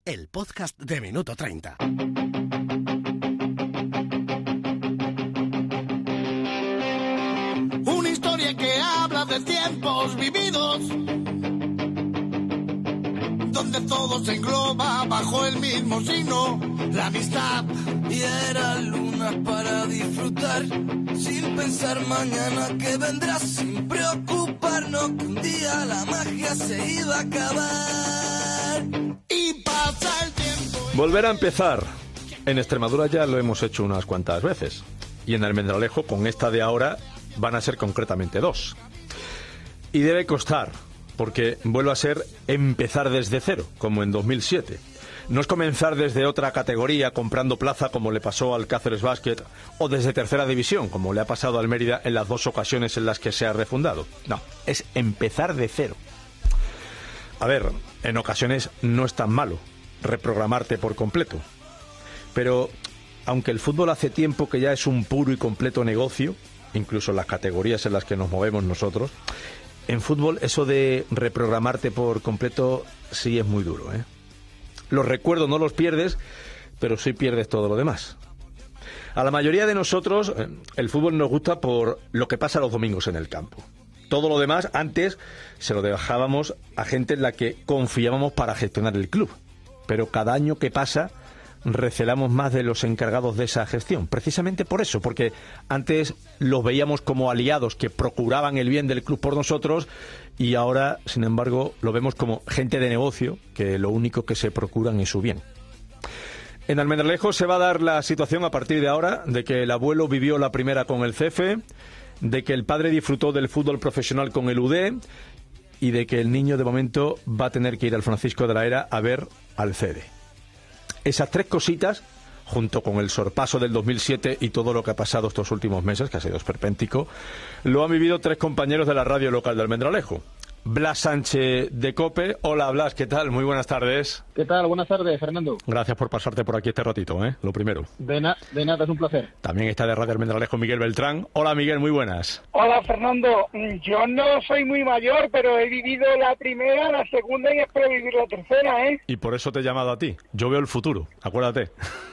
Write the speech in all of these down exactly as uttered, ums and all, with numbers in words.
el podcast de Minuto treinta. Una historia que habla de tiempos vividos, donde todo se engloba bajo el mismo signo, la amistad. Y era luna para disfrutar, sin pensar mañana que vendrá, sin preocuparnos que un día la magia se iba a acabar. Y pasa el tiempo. Volver a empezar. En Extremadura ya lo hemos hecho unas cuantas veces. Y en Almendralejo, con esta de ahora, van a ser concretamente dos. Y debe costar, porque vuelve a ser empezar desde cero, como en dos mil siete. No es comenzar desde otra categoría comprando plaza como le pasó al Cáceres Basket, o desde tercera división como le ha pasado al Mérida en las dos ocasiones en las que se ha refundado. No, es empezar de cero. A ver, en ocasiones no es tan malo reprogramarte por completo, pero aunque el fútbol hace tiempo que ya es un puro y completo negocio, incluso en las categorías en las que nos movemos nosotros, en fútbol eso de reprogramarte por completo sí es muy duro, ¿eh? Los recuerdos no los pierdes, pero sí pierdes todo lo demás. A la mayoría de nosotros el fútbol nos gusta por lo que pasa los domingos en el campo. Todo lo demás antes se lo dejábamos a gente en la que confiábamos para gestionar el club. Pero cada año que pasa recelamos más de los encargados de esa gestión. Precisamente por eso, porque antes los veíamos como aliados que procuraban el bien del club por nosotros y ahora, sin embargo, lo vemos como gente de negocio que lo único que se procuran es su bien. En Almendralejo se va a dar la situación a partir de ahora de que el abuelo vivió la primera con el C F, de que el padre disfrutó del fútbol profesional con el U D y de que el niño de momento va a tener que ir al Francisco de la Era a ver al C D. Esas tres cositas, junto con el sorpaso del dos mil siete y todo lo que ha pasado estos últimos meses, que ha sido esperpéntico, lo han vivido tres compañeros de la radio local de Almendralejo. Blas Sánchez de COPE. Hola Blas, ¿qué tal? Muy buenas tardes. ¿Qué tal? Buenas tardes, Fernando. Gracias por pasarte por aquí este ratito, ¿eh? Lo primero. De, na de nada, es un placer. También está de Radio Almendralejo Miguel Beltrán. Hola Miguel, muy buenas. Hola Fernando, yo no soy muy mayor, pero he vivido la primera, la segunda y espero vivir la tercera, ¿eh? Y por eso te he llamado a ti. Yo veo el futuro, acuérdate.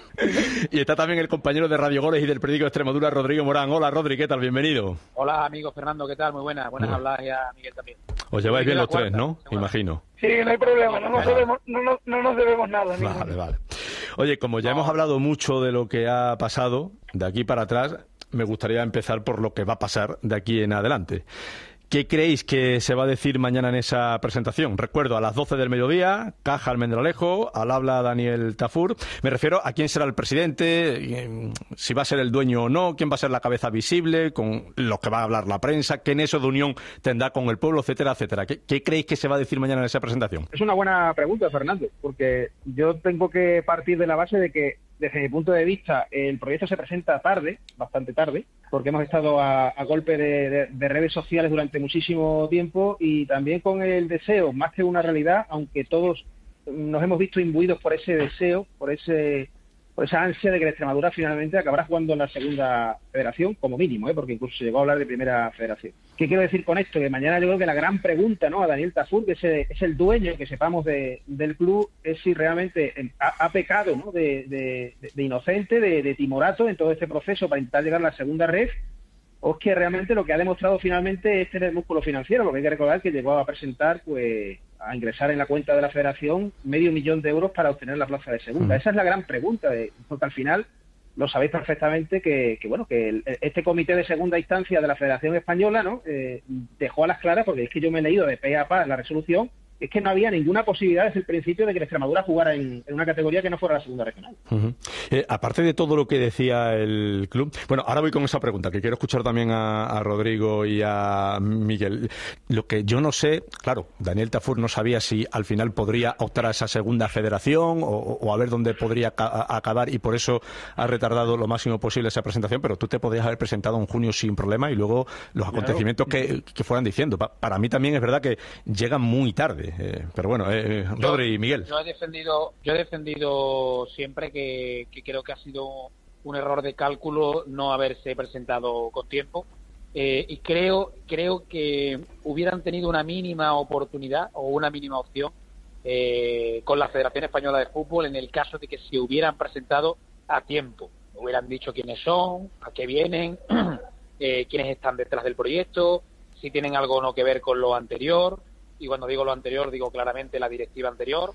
Y está también el compañero de Radio Goles y del periódico Extremadura, Rodrigo Morán. Hola Rodri, ¿qué tal? Bienvenido. Hola amigos, Fernando, ¿qué tal? Muy buenas, buenas Bueno. hablas y a Miguel también. Os lleváis bien los tres, cuarta, ¿no? seguro. Imagino. Sí, no hay problema, no nos, Vale. debemos, no, no, no nos debemos nada. ninguno. Vale, vale. Oye, como ya hemos hablado mucho de lo que ha pasado de aquí para atrás, me gustaría empezar por lo que va a pasar de aquí en adelante. ¿Qué creéis que se va a decir mañana en esa presentación? Recuerdo, a las doce del mediodía, Caja Almendralejo, al habla Daniel Tafur. Me refiero a quién será el presidente, si va a ser el dueño o no, quién va a ser la cabeza visible, con lo que va a hablar la prensa, qué nexo de unión tendrá con el pueblo, etcétera, etcétera. ¿Qué, qué creéis que se va a decir mañana en esa presentación? Es una buena pregunta, Fernando, porque yo tengo que partir de la base de que, desde mi punto de vista, el proyecto se presenta tarde, bastante tarde, porque hemos estado a, a golpe de, de, de redes sociales durante muchísimo tiempo y también con el deseo, más que una realidad, aunque todos nos hemos visto imbuidos por ese deseo, por ese por esa ansia de que la Extremadura finalmente acabará jugando en la segunda federación, como mínimo, ¿eh? Porque incluso se llegó a hablar de primera federación. ¿Qué quiero decir con esto? Que mañana yo creo que la gran pregunta, ¿no?, a Daniel Tafur, que es el, es el dueño, que sepamos de, del club, es si realmente ha, ha pecado, ¿no?, de, de, de inocente, de, de timorato en todo este proceso para intentar llegar a la segunda red, o es que realmente lo que ha demostrado finalmente es tener músculo financiero, porque hay que recordar que llegó a presentar, pues, a ingresar en la cuenta de la federación medio millón de euros para obtener la plaza de segunda. Mm. Esa es la gran pregunta, de, porque al final lo sabéis perfectamente que, que bueno, que el, este comité de segunda instancia de la Federación Española, ¿no?, eh, dejó a las claras, porque es que yo me he leído de pe a pa la resolución, es que no había ninguna posibilidad desde el principio de que la Extremadura jugara en, en una categoría que no fuera la segunda regional. Uh-huh. eh, aparte de todo lo que decía el club, bueno, ahora voy con esa pregunta, que quiero escuchar también a, a Rodrigo y a Miguel. Lo que yo no sé, claro, Daniel Tafur no sabía si al final podría optar a esa segunda federación o, o a ver dónde podría ca- acabar, y por eso ha retardado lo máximo posible esa presentación, pero tú te podías haber presentado en junio sin problema y luego los acontecimientos claro. que, que fueran diciendo. Pa- para mí también es verdad que llegan muy tarde. Eh, pero bueno, eh, Rodri y Miguel. Yo he defendido, yo he defendido siempre que, que creo que ha sido un error de cálculo no haberse presentado con tiempo, eh, y creo creo que hubieran tenido una mínima oportunidad o una mínima opción eh, con la Federación Española de Fútbol en el caso de que se hubieran presentado a tiempo. Hubieran dicho quiénes son, a qué vienen, eh, quiénes están detrás del proyecto, si tienen algo o no que ver con lo anterior, y cuando digo lo anterior digo claramente la directiva anterior,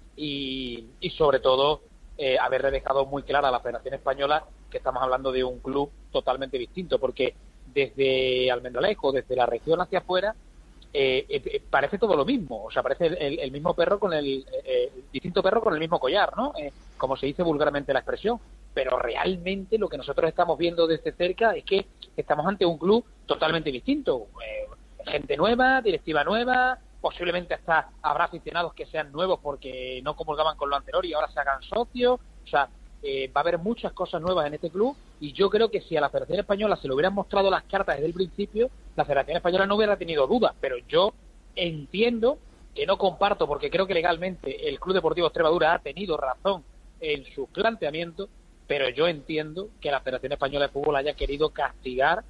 y, y sobre todo eh, haber dejado muy clara a la Federación Española que estamos hablando de un club totalmente distinto, porque desde Almendralejo, desde la región hacia afuera, eh, eh, parece todo lo mismo, o sea, parece el, el, el mismo perro con el, eh, el distinto perro con el mismo collar, ¿no? Eh, como se dice vulgarmente la expresión, pero realmente lo que nosotros estamos viendo desde cerca es que estamos ante un club totalmente distinto, eh, gente nueva, directiva nueva, posiblemente hasta habrá aficionados que sean nuevos porque no comulgaban con lo anterior y ahora se hagan socios, o sea, eh, va a haber muchas cosas nuevas en este club, y yo creo que si a la Federación Española se le hubieran mostrado las cartas desde el principio, la Federación Española no hubiera tenido dudas, pero yo entiendo que no comparto, porque creo que legalmente el Club Deportivo Extremadura ha tenido razón en sus planteamientos, pero yo entiendo que la Federación Española de Fútbol haya querido castigar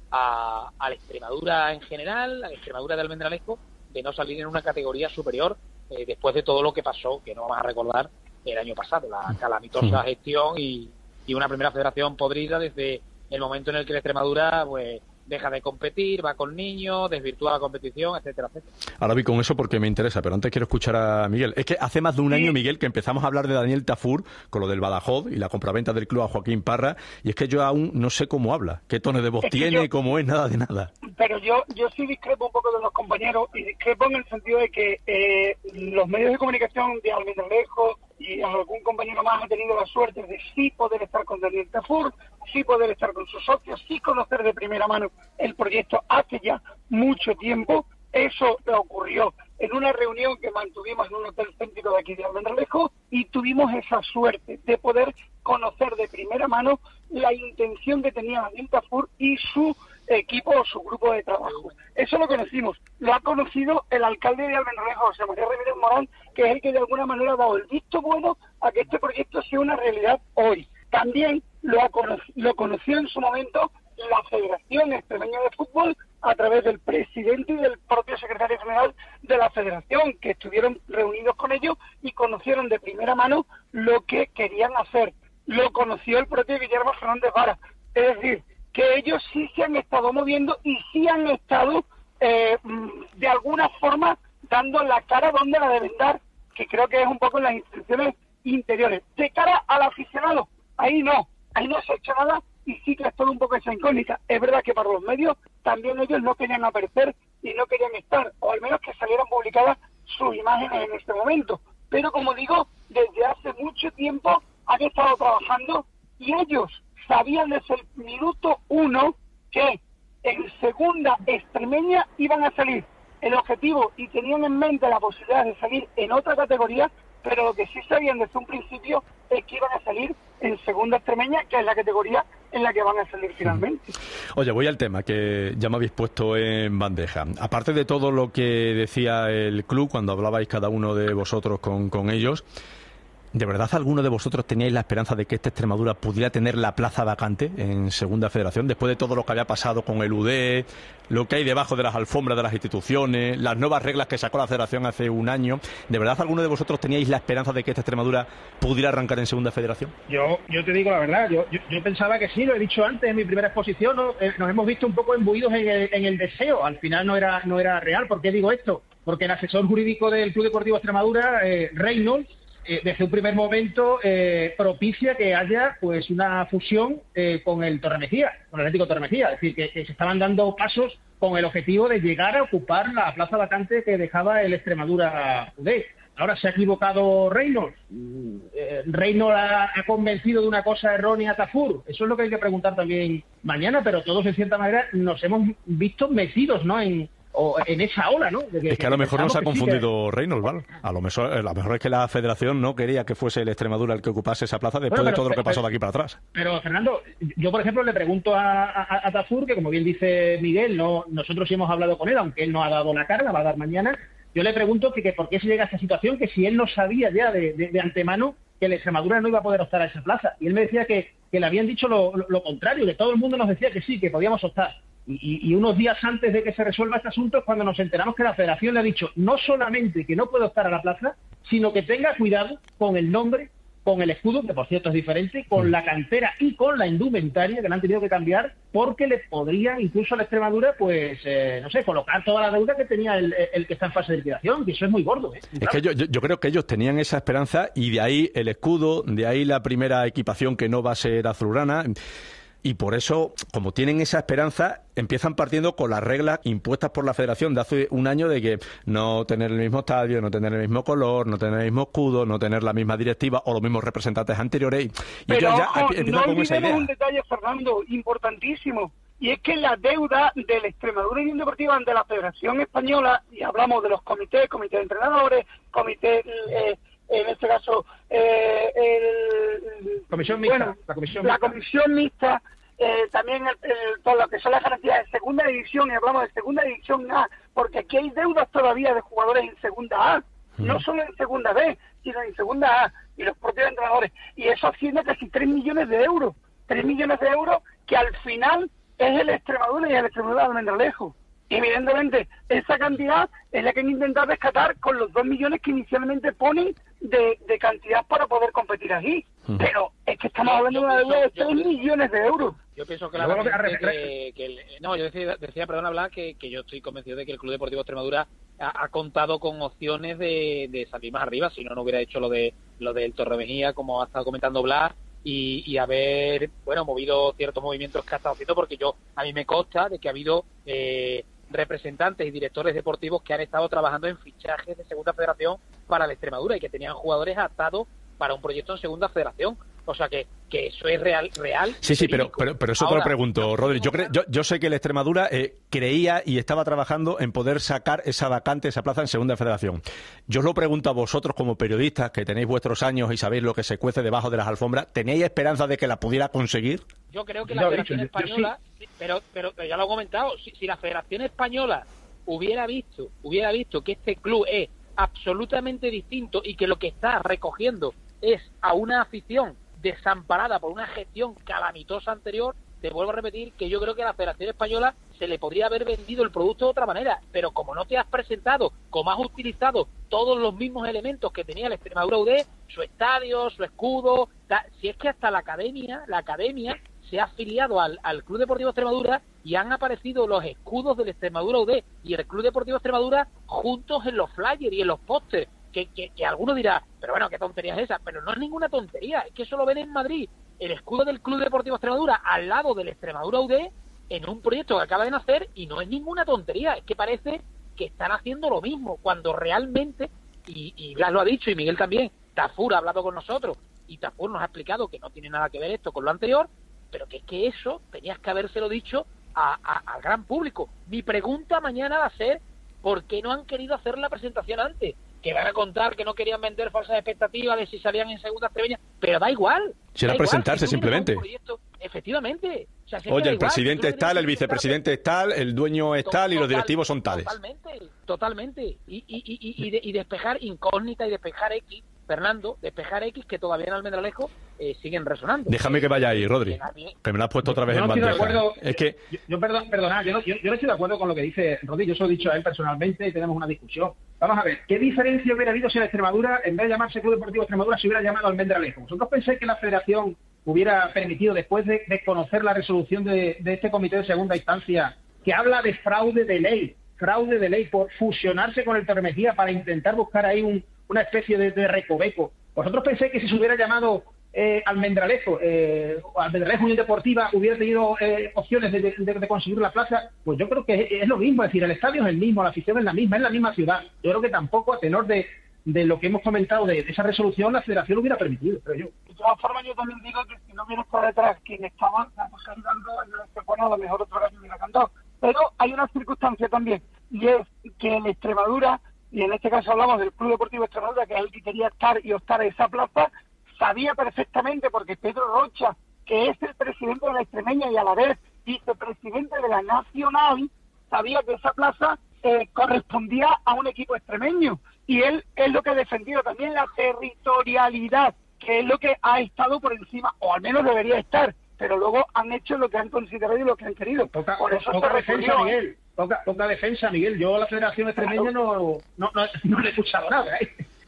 a, a la Extremadura en general, a la Extremadura de Almendralejo, de no salir en una categoría superior eh, después de todo lo que pasó, que no vamos a recordar, el año pasado, la calamitosa gestión y, y una primera federación podrida desde el momento en el que la Extremadura pues deja de competir, va con niños, desvirtúa la competición, etcétera, etcétera. Ahora vi con eso porque me interesa, pero antes quiero escuchar a Miguel. Es que hace más de un año, Miguel, que empezamos a hablar de Daniel Tafur con lo del Badajoz y la compraventa del club a Joaquín Parra, y es que yo aún no sé cómo habla, qué tono de voz es tiene, yo, cómo es, nada de nada. Pero yo yo sí discrepo un poco de los compañeros, y discrepo en el sentido de que eh, los medios de comunicación de Almendralejo y algún compañero más ha tenido la suerte de sí poder estar con Daniel Tafur, sí poder estar con sus socios, sí conocer de primera mano el proyecto hace ya mucho tiempo. Eso ocurrió en una reunión que mantuvimos en un hotel céntrico de aquí de Almendralejo, y tuvimos esa suerte de poder conocer de primera mano la intención que tenía Daniel Tafur y su equipo o su grupo de trabajo. Eso lo conocimos. Lo ha conocido el alcalde de Almendralejo, José María Ramírez Morán, que es el que de alguna manera ha dado el visto bueno a que este proyecto sea una realidad hoy. También lo, ha conoc- lo conoció en su momento la Federación Extremeña de Fútbol a través del presidente y del propio secretario general de la Federación, que estuvieron reunidos con ellos y conocieron de primera mano lo que querían hacer. Lo conoció el propio Guillermo Fernández Vara. Es decir, que ellos sí se han estado moviendo y sí han estado eh, de alguna forma dando la cara donde la deben dar, que creo que es un poco en las instituciones interiores. De cara al aficionado, ahí no, ahí no se ha hecho nada, y sí que es todo un poco esa incógnita. Es verdad que para los medios también ellos no querían aparecer y no querían estar, o al menos que salieran publicadas sus imágenes en este momento. Pero como digo, desde hace mucho tiempo han estado trabajando, y ellos sabían desde el minuto uno que en segunda extremeña iban a salir. El objetivo, y tenían en mente la posibilidad de salir en otra categoría, pero lo que sí sabían desde un principio es que iban a salir en segunda extremeña, que es la categoría en la que van a salir finalmente. Oye, voy al tema que ya me habéis puesto en bandeja. Aparte de todo lo que decía el club cuando hablabais cada uno de vosotros con, con ellos, ¿de verdad alguno de vosotros teníais la esperanza de que esta Extremadura pudiera tener la plaza vacante en Segunda Federación, después de todo lo que había pasado con el U D E, lo que hay debajo de las alfombras de las instituciones, las nuevas reglas que sacó la Federación hace un año? ¿De verdad alguno de vosotros teníais la esperanza de que esta Extremadura pudiera arrancar en Segunda Federación? Yo yo te digo la verdad, yo, yo, yo pensaba que sí, lo he dicho antes en mi primera exposición, ¿no? Eh, nos hemos visto un poco imbuidos en el, en el deseo, al final no era, no era real. ¿Por qué digo esto? Porque el asesor jurídico del Club Deportivo Extremadura, eh, Reynolds, Eh, desde un primer momento eh, propicia que haya pues una fusión eh, con el Torremejía, con el Atlético Torremejía, es decir, que, que se estaban dando pasos con el objetivo de llegar a ocupar la plaza vacante que dejaba el Extremadura U D E. Ahora se ha equivocado Reynolds, eh, Reynolds ha, ha convencido de una cosa errónea a Tafur, eso es lo que hay que preguntar también mañana, pero todos en cierta manera nos hemos visto metidos, ¿no?, en o en esa ola, ¿no? De que, es que a lo mejor nos ha confundido sí que... Reynolds, ¿vale? A lo mejor, a lo mejor es que la Federación no quería que fuese el Extremadura el que ocupase esa plaza después bueno, pero, de todo lo que pasó pero, de aquí para atrás. Pero, Fernando, yo, por ejemplo, le pregunto a, a, a Tafur, que como bien dice Miguel, no nosotros sí hemos hablado con él, aunque él no ha dado la cara, la va a dar mañana. Yo le pregunto que, que por qué se llega a esa situación, que si él no sabía ya de, de, de antemano que el Extremadura no iba a poder optar a esa plaza. Y él me decía que, que le habían dicho lo, lo, lo contrario, que todo el mundo nos decía que sí, que podíamos optar. Y, y unos días antes de que se resuelva este asunto es cuando nos enteramos que la Federación le ha dicho no solamente que no puede optar a la plaza, sino que tenga cuidado con el nombre, con el escudo, que por cierto es diferente, con la cantera y con la indumentaria, que la han tenido que cambiar, porque les podría incluso a la Extremadura, pues, eh, no sé, colocar toda la deuda que tenía el, el que está en fase de liquidación, que eso es muy gordo, ¿eh? Es que yo, yo, yo creo que ellos tenían esa esperanza, y de ahí el escudo, de ahí la primera equipación que no va a ser azulgrana. Y por eso, como tienen esa esperanza, empiezan partiendo con las reglas impuestas por la Federación de hace un año de que no tener el mismo estadio, no tener el mismo color, no tener el mismo escudo, no tener la misma directiva o los mismos representantes anteriores. Y Pero ellos ya ojo, empiezan no con esa idea. olvidemos un detalle, Fernando, importantísimo, y es que la deuda de la Extremadura Unión Deportiva ante la Federación Española, y hablamos de los comités, comité de entrenadores, comité... Eh, en este caso, eh, el, comisión mixta, bueno, la comisión la mixta, comisión mixta eh, también el, el, todo lo que son las garantías de segunda división, y hablamos de segunda división A, porque aquí hay deudas todavía de jugadores en segunda A, mm. no solo en segunda B, sino en segunda A, y los propios entrenadores, y eso asciende casi tres millones de euros, tres millones de euros que al final es el Extremadura y el Extremadura de Almendralejo. Evidentemente, esa cantidad es la que han intentado rescatar con los dos millones que inicialmente ponen de, de cantidad para poder competir aquí. Uh-huh. Pero es que estamos hablando de una deuda de tres millones de euros. Yo pienso que, la que, que el, no, yo decía, decía perdón, hablar que, que yo estoy convencido de que el Club Deportivo Extremadura ha, ha contado con opciones de, de salir más arriba, si no, no hubiera hecho lo de lo del Torrevejía, como ha estado comentando Blas, y, y haber, bueno, movido ciertos movimientos que ha estado haciendo, porque yo, a mí me consta de que ha habido eh, representantes y directores deportivos que han estado trabajando en fichajes de Segunda Federación para la Extremadura y que tenían jugadores atados para un proyecto en Segunda Federación. O sea que, que eso es real, real. Sí, sí, pero, pero, pero eso Ahora, te lo pregunto, Rodri. Yo, cre, yo, yo sé que la Extremadura eh, creía y estaba trabajando en poder sacar esa vacante, esa plaza en Segunda Federación. Yo os lo pregunto a vosotros como periodistas, que tenéis vuestros años y sabéis lo que se cuece debajo de las alfombras, ¿tenéis esperanza de que la pudiera conseguir? Yo creo que la no, Federación dicho, Española, yo, yo sí. pero, pero, pero ya lo he comentado, si, si la Federación Española hubiera visto, hubiera visto que este club es absolutamente distinto y que lo que está recogiendo es a una afición desamparada por una gestión calamitosa anterior, te vuelvo a repetir que yo creo que a la Federación Española se le podría haber vendido el producto de otra manera, pero como no te has presentado, como has utilizado todos los mismos elementos que tenía la Extremadura U D, su estadio, su escudo, ta, si es que hasta la academia, la academia se ha afiliado al, al Club Deportivo Extremadura y han aparecido los escudos de la Extremadura U D y el Club Deportivo Extremadura juntos en los flyers y en los pósters. Que, que, que alguno dirá, pero bueno, qué tontería es esa, pero no es ninguna tontería, es que eso lo ven en Madrid, el escudo del Club Deportivo Extremadura al lado del Extremadura U D en un proyecto que acaba de nacer y no es ninguna tontería, es que parece que están haciendo lo mismo, cuando realmente, y, y Blas lo ha dicho y Miguel también, Tafur ha hablado con nosotros y Tafur nos ha explicado que no tiene nada que ver esto con lo anterior, pero que es que eso tenías que habérselo dicho a, a, al gran público. Mi pregunta mañana va a ser, ¿por qué no han querido hacer la presentación antes? Que van a contar que no querían vender falsas expectativas de si salían en segunda extremeña, pero da igual. Si era presentarse, si simplemente. Proyecto, efectivamente. O sea, si Oye, el igual, presidente es tal, el vicepresidente es tal, el dueño es tal y los directivos son tales. Totalmente, totalmente. Y, y, y, y, de, y despejar incógnita y despejar X, Fernando, despejar X que todavía en Almendralejo eh, siguen resonando. Déjame que vaya ahí, Rodri, que me lo has puesto otra vez yo en no bandeja. Estoy de acuerdo, es que... Yo, yo perdón, perdona, yo no, yo, yo no estoy de acuerdo con lo que dice Rodri, yo se lo he dicho a él personalmente y tenemos una discusión. Vamos a ver, ¿qué diferencia hubiera habido si la Extremadura, en vez de llamarse Club Deportivo Extremadura, se hubiera llamado Almendralejo? ¿Vosotros pensáis que la Federación hubiera permitido, después de, de conocer la resolución de, de este comité de segunda instancia, que habla de fraude de ley, fraude de ley por fusionarse con el Torremejía para intentar buscar ahí un, una especie de, de recoveco? ¿Vosotros pensáis que si se hubiera llamado eh, Almendralejo, eh, Almendralejo Unión Deportiva, hubiera tenido eh, opciones de, de, de conseguir la plaza? Pues yo creo que es, es lo mismo, es decir, el estadio es el mismo, la afición es la misma, es la misma ciudad. Yo creo que tampoco, a tenor de, de lo que hemos comentado de, de esa resolución, la Federación lo hubiera permitido, pero yo. De todas formas, yo también digo que si no hubiera estado detrás quien estaba cantando, bueno, a lo mejor otro gallo hubiera cantado. Pero hay una circunstancia también, y es que en Extremadura, y en este caso hablamos del Club Deportivo Extremadura, que es el que quería estar y optar a esa plaza, sabía perfectamente, porque Pedro Rocha, que es el presidente de la Extremeña y a la vez vicepresidente de la Nacional, sabía que esa plaza eh, correspondía a un equipo extremeño. Y él es lo que ha defendido también la territorialidad, que es lo que ha estado por encima, o al menos debería estar, pero luego han hecho lo que han considerado y lo que han querido. Poca, por eso poca se defensa, Miguel. Poca, poca defensa, Miguel. Yo a la Federación Extremeña no, no, no, no le he escuchado nada, ¿eh?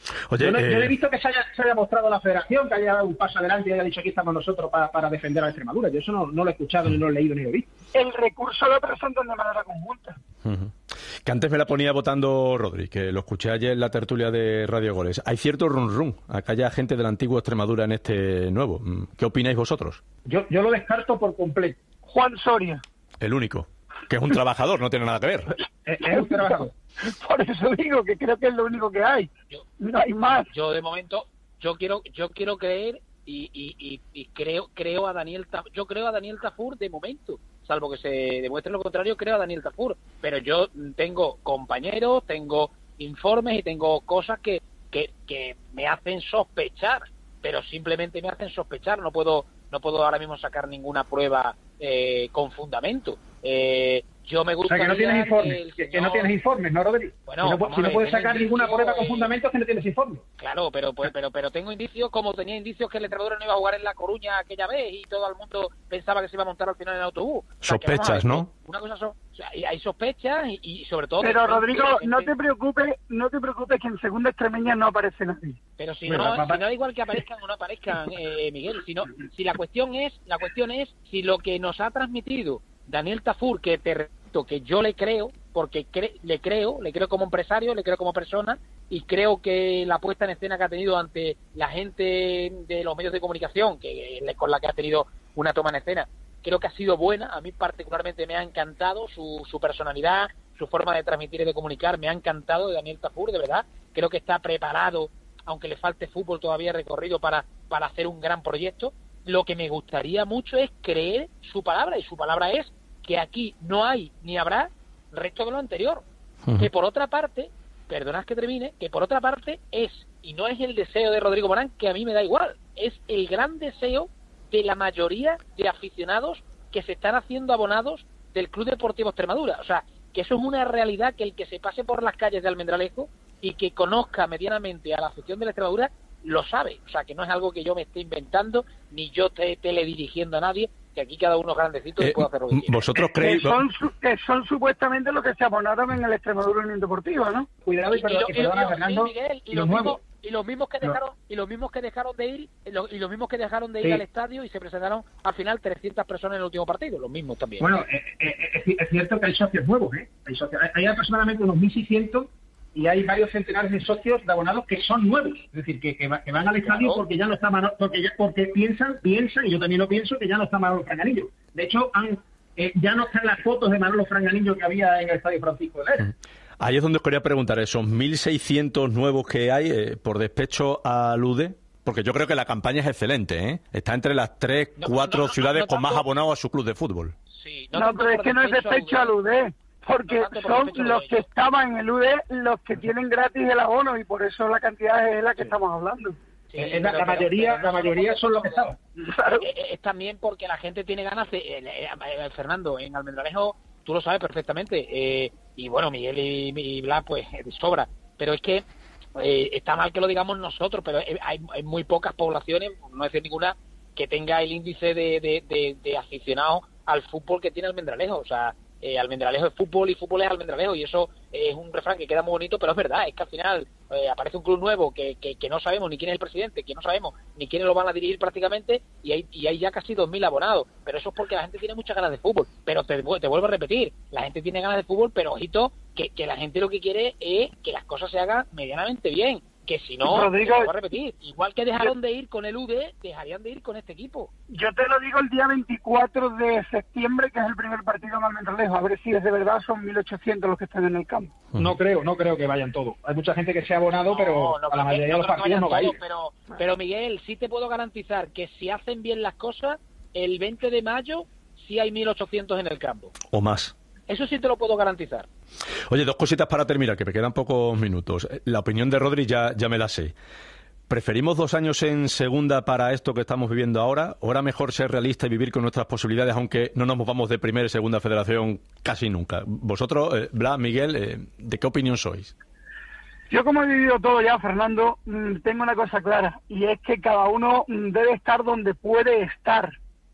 Oye, yo, no, eh... yo no he visto que se haya, se haya mostrado la federación, que haya dado un paso adelante y haya dicho aquí estamos nosotros para, para defender a la Extremadura. Yo eso no, no lo he escuchado, ni lo he leído, ni lo he visto. El recurso lo presentan de manera conjunta. Uh-huh. Que antes me la ponía votando Rodri, que lo escuché ayer en la tertulia de Radio Goles. Hay cierto run run, acá hay gente de la antigua Extremadura en este nuevo. ¿Qué opináis vosotros? Yo, yo lo descarto por completo. Juan Soria. El único. Que es un trabajador, no tiene nada que ver. Es, es un trabajador. Por eso digo que creo que es lo único que hay. Yo, no hay más. Yo de momento, yo quiero, yo quiero creer y, y, y, y creo, creo a Daniel Tafur, yo creo a Daniel Tafur de momento, salvo que se demuestre lo contrario, creo a Daniel Tafur. Pero yo tengo compañeros, tengo informes y tengo cosas que, que, que me hacen sospechar, pero simplemente me hacen sospechar. No puedo, no puedo ahora mismo sacar ninguna prueba eh, con fundamento. Eh, yo me gusta. O sea, que no tienes informes, que, señor... que no tienes informes, ¿no, Rodri? Bueno, si no, si no puedes sacar ninguna prueba con fundamentos, que no tienes informes. Claro, pero pues, pero pero tengo indicios, como tenía indicios que el Extremadura no iba a jugar en La Coruña aquella vez y todo el mundo pensaba que se iba a montar al final en el autobús. O sea, sospechas, ver, ¿no? Una cosa son, o sea, hay sospechas y, y sobre todo. Pero Rodrigo, no te preocupes, no te preocupes que en segunda extremeña no aparece nadie. Pero si Mira, no, papá... si no da igual que aparezcan o no aparezcan, eh, Miguel, si no, si la cuestión es, la cuestión es si lo que nos ha transmitido Daniel Tafur, que te repito que yo le creo, porque cre le creo, le creo como empresario, le creo como persona, y creo que la puesta en escena que ha tenido ante la gente de los medios de comunicación, que con la que ha tenido una toma en escena, creo que ha sido buena. A mí particularmente me ha encantado su, su personalidad, su forma de transmitir y de comunicar, me ha encantado de Daniel Tafur, de verdad. Creo que está preparado, aunque le falte fútbol todavía recorrido, para, para hacer un gran proyecto. Lo que me gustaría mucho es creer su palabra, y su palabra es que aquí no hay ni habrá resto de lo anterior. Uh-huh. Que por otra parte, perdonad que termine, que por otra parte es, y no es el deseo de Rodrigo Morán, que a mí me da igual, es el gran deseo de la mayoría de aficionados que se están haciendo abonados del Club Deportivo Extremadura. O sea, que eso es una realidad, que el que se pase por las calles de Almendralejo y que conozca medianamente a la afición de la Extremadura lo sabe. O sea, que no es algo que yo me esté inventando, ni yo esté teledirigiendo a nadie, que aquí cada uno grandecito eh, puede hacer lo que quiera. ¿Vosotros creéis? Que son, que son supuestamente los que se abonaron en el Extremadura Unión Deportiva, ¿no? Cuidado y, y, perdón, y, y perdona, Fernando, sí, Miguel, y, y los, los mismos, y los mismos que dejaron no. y los mismos que dejaron de ir y los, y los mismos que dejaron de ir sí. al estadio y se presentaron al final trescientas personas en el último partido, los mismos también. Bueno, eh, eh, es, es cierto que hay socios nuevos, ¿eh? Hay, socios, hay aproximadamente unos mil seiscientos y hay varios centenares de socios de abonados que son nuevos, es decir, que, que, va, que van al estadio claro. porque ya no está Manolo, porque ya, porque piensan, piensan, y yo también lo pienso, que ya no está Manolo Franganillo. De hecho, han, eh, ya no están las fotos de Manolo Franganillo que había en el estadio Francisco de Vera. Ahí es donde os quería preguntar, esos mil seiscientos nuevos que hay, eh, por despecho al U D E, porque yo creo que la campaña es excelente, ¿eh? Está entre las tres, no, cuatro no, no, ciudades no, no, con más abonados a su club de fútbol. Sí, no, no pero es que no es despecho al U D E. Porque no son por los que estaban en el U D E los que tienen gratis el abono, y por eso la cantidad es la que sí. estamos hablando. Sí, es la, la mayoría, pero, pero la mayoría son los que estaban. Claro. Es, es también porque la gente tiene ganas de... Eh, eh, Fernando, en Almendralejo, tú lo sabes perfectamente, eh, y bueno, Miguel y, y Blas, pues, de sobra, pero es que eh, está mal que lo digamos nosotros, pero hay, hay muy pocas poblaciones, no decir ninguna, que tenga el índice de, de, de, de aficionados al fútbol que tiene Almendralejo. O sea, Eh, Almendralejo es fútbol y fútbol es Almendralejo, y eso eh, es un refrán que queda muy bonito, pero es verdad, es que al final eh, aparece un club nuevo que, que, que no sabemos ni quién es el presidente, que no sabemos ni quiénes lo van a dirigir prácticamente, y hay, y hay ya casi dos mil abonados, pero eso es porque la gente tiene muchas ganas de fútbol. Pero te, te vuelvo a repetir, la gente tiene ganas de fútbol, pero ojito, que, que la gente lo que quiere es que las cosas se hagan medianamente bien, que si no, Rodrigo, te voy a repetir, igual que dejaron de ir con el U D E, dejarían de ir con este equipo. Yo te lo digo el día veinticuatro de septiembre, que es el primer partido en Almendralejo, a ver si es de verdad, son mil ochocientos los que están en el campo. No creo, no creo que vayan todos. Hay mucha gente que se ha abonado, no, pero no, a la mayoría de los partidos no va a ir. Pero, pero Miguel, sí te puedo garantizar que si hacen bien las cosas, el veinte de mayo sí hay mil ochocientos en el campo. O más. Eso sí te lo puedo garantizar. Oye, dos cositas para terminar, que me quedan pocos minutos. La opinión de Rodri ya, ya me la sé. ¿Preferimos dos años en segunda para esto que estamos viviendo ahora? ¿O era mejor ser realista y vivir con nuestras posibilidades, aunque no nos movamos de primera y segunda federación casi nunca? Vosotros, eh, Blas, Miguel, eh, ¿de qué opinión sois? Yo, como he vivido todo ya, Fernando, tengo una cosa clara, y es que cada uno debe estar donde puede estar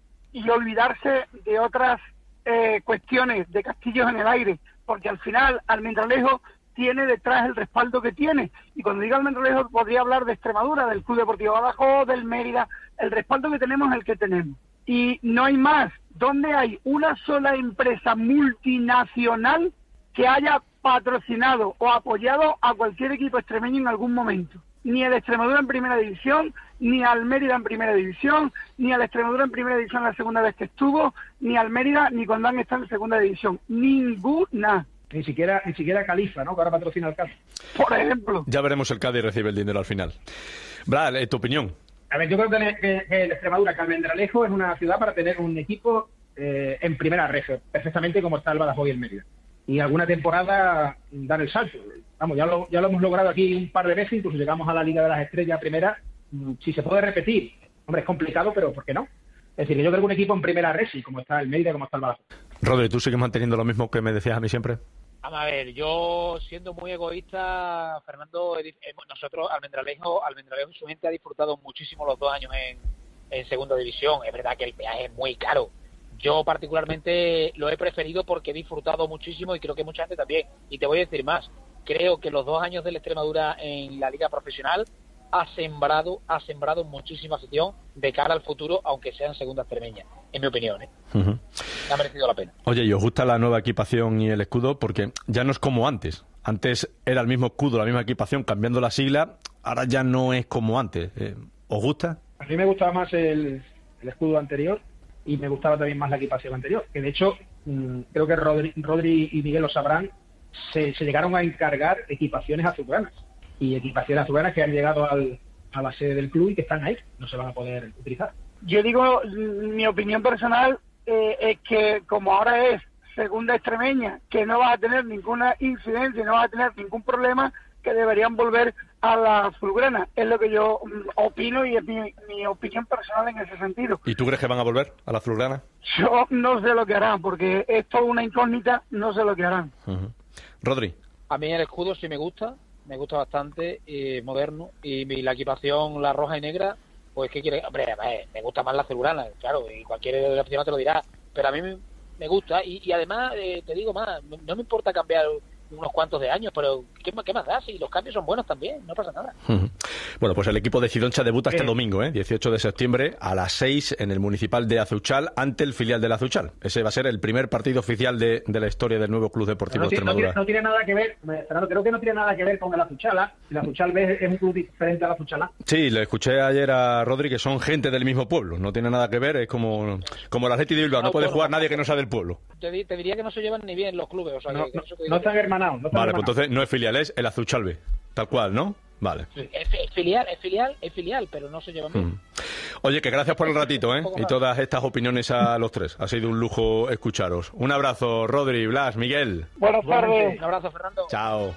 y olvidarse de otras Eh, cuestiones de castillos en el aire, porque al final Almendralejo tiene detrás el respaldo que tiene. Y cuando diga Almendralejo podría hablar de Extremadura, del Club Deportivo Badajoz, del Mérida. El respaldo que tenemos es el que tenemos. Y no hay más. ¿Dónde hay una sola empresa multinacional que haya patrocinado o apoyado a cualquier equipo extremeño en algún momento? Ni el Extremadura en primera división, ni al Mérida en primera división, ni al Extremadura en primera división la segunda vez que estuvo, ni al Mérida ni cuando han estado en segunda división. Ninguna. Ni siquiera, ni siquiera Califa, ¿no? Que ahora patrocina el Cádiz. Por ejemplo. Ya veremos el Cádiz recibe el dinero al final. Brad, ¿tu opinión? A ver, yo creo que, que, que el Extremadura, que Almendralejo es una ciudad para tener un equipo eh, en primera red, perfectamente como está el Badajoz y el Mérida. Y alguna temporada dar el salto. Vamos, ya lo, ya lo hemos logrado aquí un par de veces, incluso llegamos a la Liga de las Estrellas primera. Si se puede repetir, hombre, es complicado, pero ¿por qué no? Es decir, que yo creo que un equipo en primera red, sí, como está el Mérida, como está el Badajoz. Rodri, ¿tú sigues manteniendo lo mismo que me decías a mí siempre? Vamos a ver, yo siendo muy egoísta, Fernando, nosotros, Almendralejo, Almendralejo y su gente ha disfrutado muchísimo los dos años en, en segunda división. Es verdad que el peaje es muy caro. Yo particularmente lo he preferido porque he disfrutado muchísimo y creo que mucha gente también. Y te voy a decir más, creo que los dos años de la Extremadura en la liga profesional ha sembrado, ha sembrado muchísima afición de cara al futuro, aunque sea en segunda extremeña, en mi opinión, ¿eh? Uh-huh. Ha merecido la pena. Oye, ¿y os gusta la nueva equipación y el escudo? Porque ya no es como antes. Antes era el mismo escudo, la misma equipación, cambiando la sigla. Ahora ya no es como antes. Eh, ¿Os gusta? A mí me gustaba más el, el escudo anterior y me gustaba también más la equipación anterior. Que de hecho, mmm, creo que Rodri, Rodri y Miguel lo sabrán, se, se llegaron a encargar equipaciones azulgranas. Y equipaciones azulgranas que han llegado al, a la sede del club y que están ahí, no se van a poder utilizar. Yo digo, mi opinión personal eh, es que como ahora es segunda extremeña, que no vas a tener ninguna incidencia, no vas a tener ningún problema, que deberían volver a la azulgrana. Es lo que yo um, opino y es mi, mi opinión personal en ese sentido. ¿Y tú crees que van a volver a la azulgrana? Yo no sé lo que harán, porque es toda una incógnita, no sé lo que harán. Uh-huh. Rodri. A mí el escudo sí me gusta. Me gusta bastante, eh, moderno, y, y la equipación, la roja y negra, pues ¿qué quiere? Hombre, eh, me gusta más la azulgrana, claro, y cualquier aficionado te lo dirá, pero a mí me, me gusta, y, y además, eh, te digo más, no me importa cambiar unos cuantos de años, pero ¿qué, qué más da? Si los cambios son buenos también, no pasa nada. Uh-huh. Bueno, pues el equipo de Cidoncha debuta este domingo, ¿eh? dieciocho de septiembre, a las seis, en el Municipal de Azuchal, ante el filial del Azuchal. Ese va a ser el primer partido oficial de, de la historia del nuevo Club Deportivo no, tiene, Extremadura. No tiene, no tiene nada que ver, Fernando, creo que no tiene nada que ver con el Azuchala. El Azuchal es un club diferente al Azuchala. Sí, le escuché ayer a Rodri que son gente del mismo pueblo, no tiene nada que ver, es como, como el Atleti de Bilbao, no, no puede jugar nadie que no sea del pueblo. Te, te diría que no se llevan ni bien los clubes, o sea, no, que, no, que no están hermanados. No están vale, hermanados. pues entonces no es filial, es el Azuchalbe, tal cual, ¿no? Vale. Sí. Es, es filial, es filial, es filial, pero no se llevan bien. Hmm. Oye, que gracias por el ratito, ¿eh? Y todas estas opiniones a los tres. Ha sido un lujo escucharos. Un abrazo, Rodri, Blas, Miguel. Buenas tardes. Un abrazo, Fernando. Chao.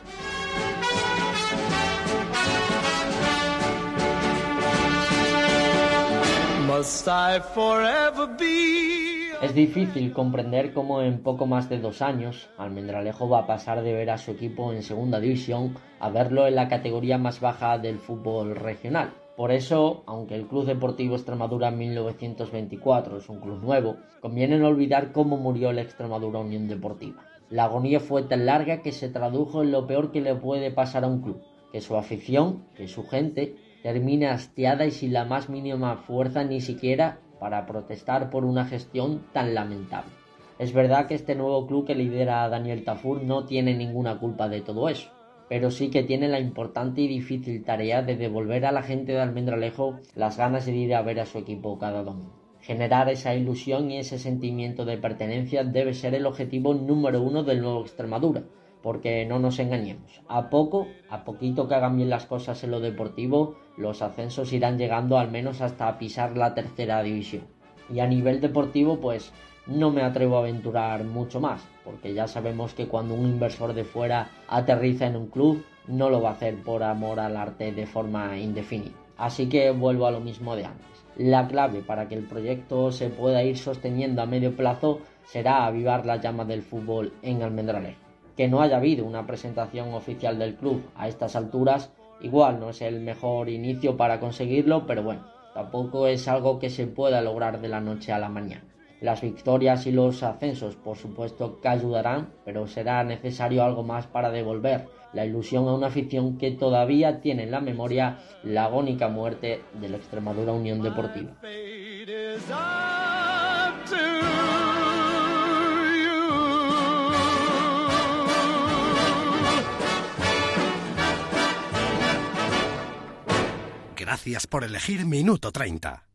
Must I forever be... Es difícil comprender cómo en poco más de dos años Almendralejo va a pasar de ver a su equipo en segunda división a verlo en la categoría más baja del fútbol regional. Por eso, aunque el Club Deportivo Extremadura en mil novecientos veinticuatro es un club nuevo, conviene no olvidar cómo murió la Extremadura Unión Deportiva. La agonía fue tan larga que se tradujo en lo peor que le puede pasar a un club, que su afición, que su gente, termine hastiada y sin la más mínima fuerza ni siquiera para protestar por una gestión tan lamentable. Es verdad que este nuevo club que lidera Daniel Tafur no tiene ninguna culpa de todo eso, pero sí que tiene la importante y difícil tarea de devolver a la gente de Almendralejo las ganas de ir a ver a su equipo cada domingo. Generar esa ilusión y ese sentimiento de pertenencia debe ser el objetivo número uno del nuevo Extremadura, porque no nos engañemos, a poco, a poquito que hagan bien las cosas en lo deportivo, los ascensos irán llegando al menos hasta pisar la tercera división. Y a nivel deportivo, pues no me atrevo a aventurar mucho más, porque ya sabemos que cuando un inversor de fuera aterriza en un club, no lo va a hacer por amor al arte de forma indefinida. Así que vuelvo a lo mismo de antes. La clave para que el proyecto se pueda ir sosteniendo a medio plazo será avivar la llama del fútbol en Almendralejo. Que no haya habido una presentación oficial del club a estas alturas, igual no es el mejor inicio para conseguirlo, pero bueno, tampoco es algo que se pueda lograr de la noche a la mañana. Las victorias y los ascensos, por supuesto que ayudarán, pero será necesario algo más para devolver la ilusión a una afición que todavía tiene en la memoria la agónica muerte de la Extremadura Unión Deportiva. Gracias por elegir Minuto treinta.